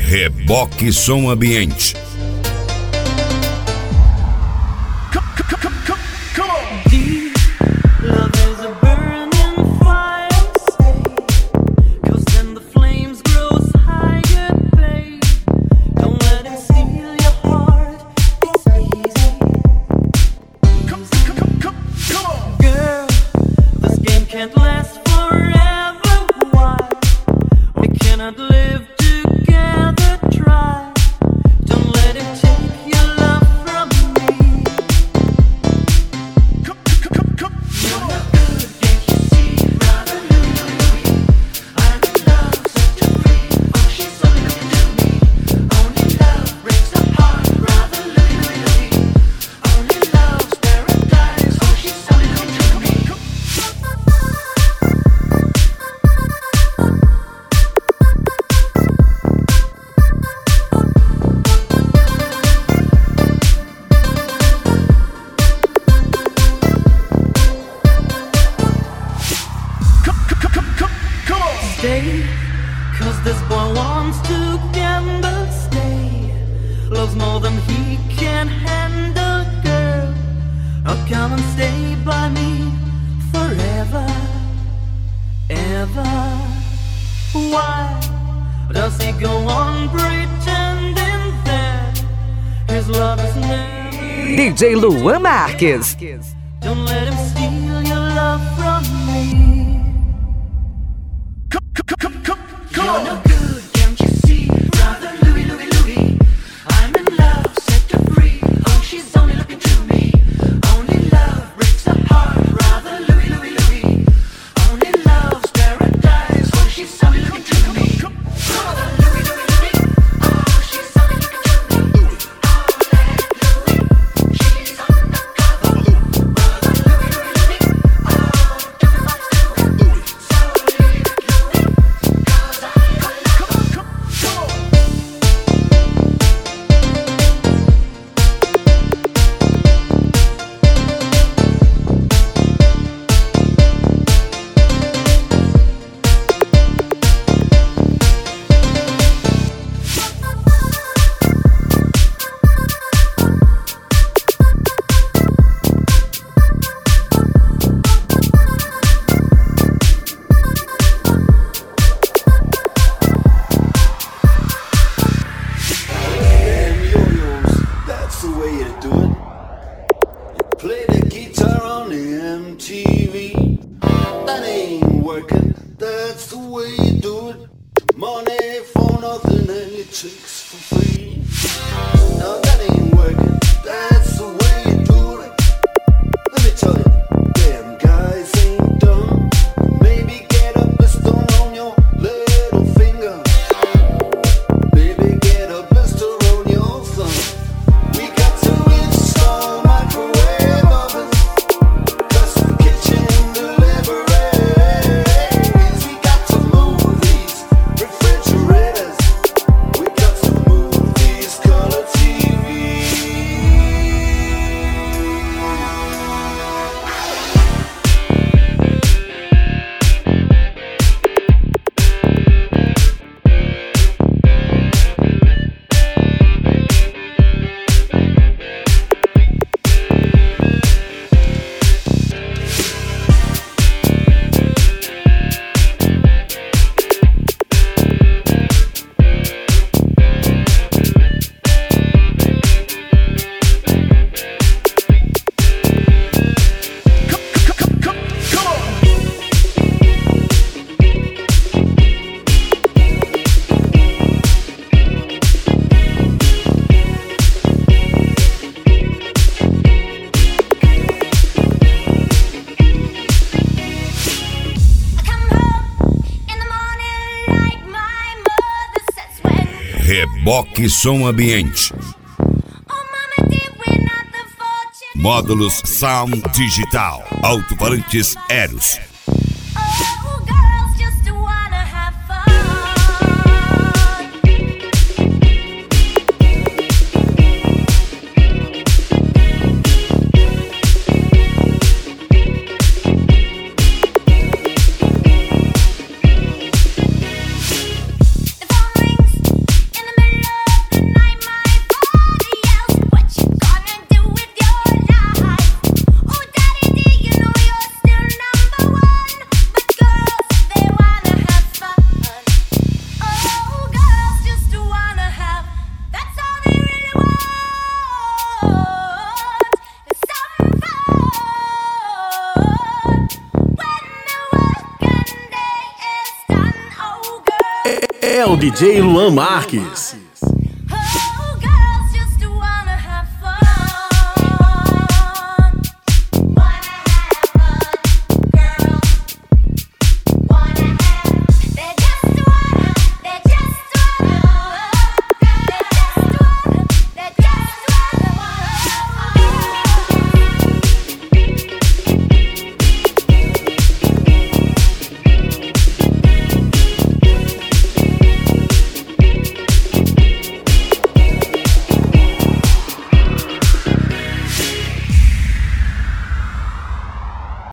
Reboque Som Ambiente. DJ Luan Marques. Don't let him steal your love from me. You're no good, can't you see? Brother Louie, Louie, Louie. I'm in love, set her free. Oh, she's only looking to me. Only love breaks the heart. Brother Louie, Louie, Louie. Only love's paradise. Oh, she's only looking to me. Brother Louie, Louie, Louie. Oh, she's only looking to me. She's undercover. Brother Louie, Louie, Louie. Oh, do it much to it. So leave it, Louie. 'Cause I Reboque Som Ambiente. Módulos Sound Digital. Alto-falantes Eros. é o DJ Luan Marques.